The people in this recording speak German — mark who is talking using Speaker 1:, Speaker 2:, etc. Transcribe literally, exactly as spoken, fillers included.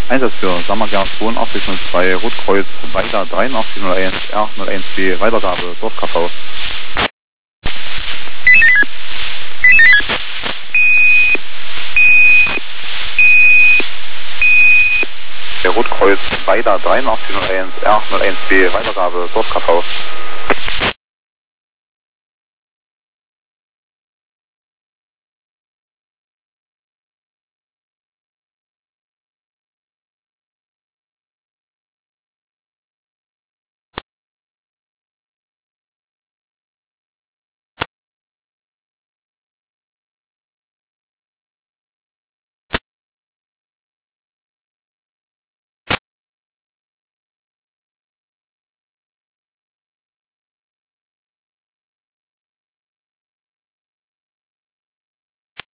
Speaker 1: Einsatz für Sammergern zweiundachtzig null zwei, Rotkreuz, Weiler dreiundachtzig null eins, R null eins B, Weitergabe, Dorf K V. Der Rotkreuz, Weiler dreiundachtzig null eins, R null eins B, Weitergabe, Dorf K V.